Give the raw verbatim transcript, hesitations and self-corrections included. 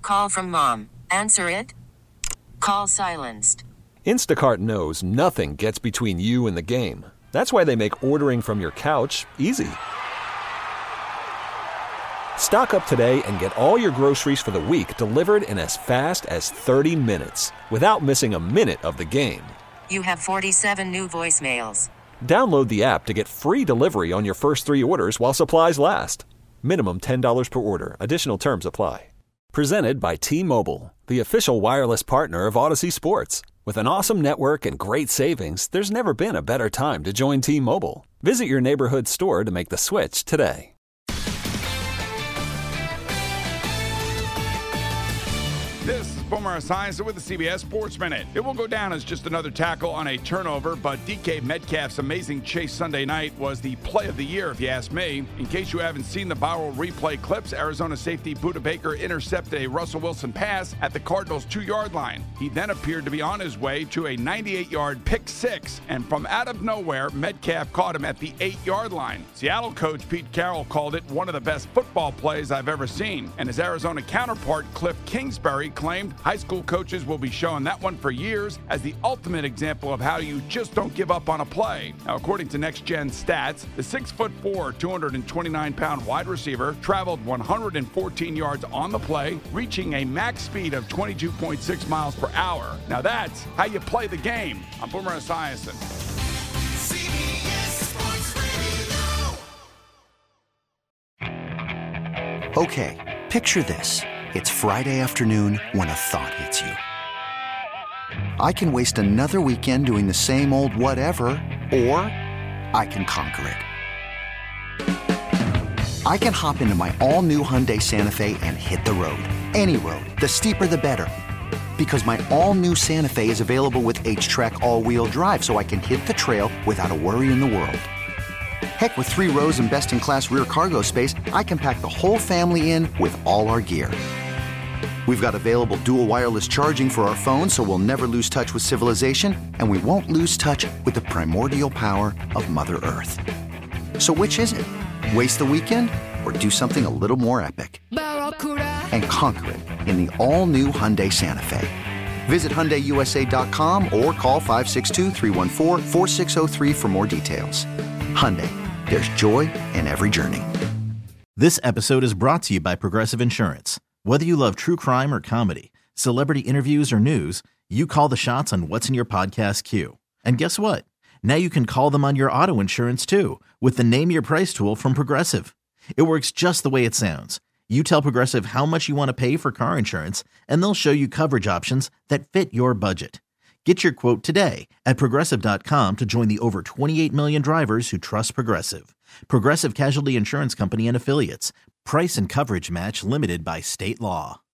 call from mom. Answer it. Call silenced. Instacart knows nothing gets between you and the game. That's why they make ordering from your couch easy. Stock up today and get all your groceries for the week delivered in as fast as thirty minutes without missing a minute of the game. You have forty-seven new voicemails. Download the app to get free delivery on your first three orders while supplies last. Minimum ten dollars per order. Additional terms apply. Presented by T-Mobile, the official wireless partner of Odyssey Sports. With an awesome network and great savings, there's never been a better time to join T-Mobile. Visit your neighborhood store to make the switch today. This is Boomer Esiason with the C B S Sports Minute. It will go down as just another tackle on a turnover, but D K Metcalf's amazing chase Sunday night was the play of the year, if you ask me. In case you haven't seen the viral replay clips, Arizona safety Budda Baker intercepted a Russell Wilson pass at the Cardinals' two-yard line. He then appeared to be on his way to a ninety-eight-yard pick six, and from out of nowhere, Metcalf caught him at the eight-yard line. Seattle coach Pete Carroll called it one of the best football plays I've ever seen, and his Arizona counterpart Cliff Kingsbury claimed high school coaches will be showing that one for years as the ultimate example of how you just don't give up on a play. Now, according to Next Gen Stats, the six foot four, two hundred twenty-nine pound wide receiver traveled one hundred fourteen yards on the play, reaching a max speed of twenty-two point six miles per hour. Now that's how you play the game. I'm Boomer Esiason. Okay, picture this. It's Friday afternoon when a thought hits you. I can waste another weekend doing the same old whatever, or I can conquer it. I can hop into my all-new Hyundai Santa Fe and hit the road. Any road. The steeper, the better. Because my all-new Santa Fe is available with H-Track all-wheel drive, so I can hit the trail without a worry in the world. Heck, with three rows and best-in-class rear cargo space, I can pack the whole family in with all our gear. We've got available dual wireless charging for our phones, so we'll never lose touch with civilization, and we won't lose touch with the primordial power of Mother Earth. So which is it? Waste the weekend or do something a little more epic? And conquer it in the all-new Hyundai Santa Fe. Visit Hyundai U S A dot com or call five six two, three one four, four six zero three for more details. Hyundai, there's joy in every journey. This episode is brought to you by Progressive Insurance. Whether you love true crime or comedy, celebrity interviews or news, you call the shots on what's in your podcast queue. And guess what? Now you can call them on your auto insurance too with the Name Your Price tool from Progressive. It works just the way it sounds. You tell Progressive how much you want to pay for car insurance, and they'll show you coverage options that fit your budget. Get your quote today at Progressive dot com to join the over twenty-eight million drivers who trust Progressive. Progressive Casualty Insurance Company and Affiliates. Price and coverage match limited by state law.